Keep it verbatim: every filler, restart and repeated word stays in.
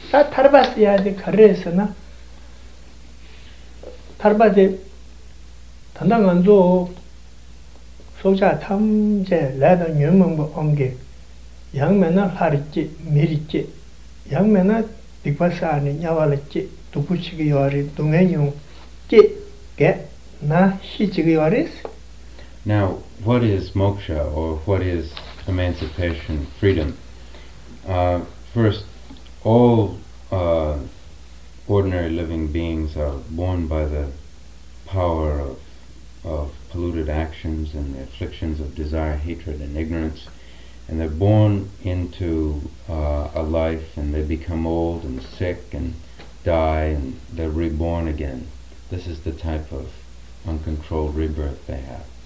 다 타르바스야지 가르에서나 타르바데 단당한조 소자 탐제 라다 녀멍부 엄게 양면나 하르지 미리지 양면나 빅바사니 야왈지 두부치기 요리 동행용 나 히지기 요리스. Now, what is moksha, or what is emancipation, freedom? Uh, first, all uh, ordinary living beings are born by the power of, of polluted actions and the afflictions of desire, hatred, and ignorance. And they're born into uh, a life, and they become old and sick and die, and they're reborn again. This is the type of uncontrolled rebirth they have.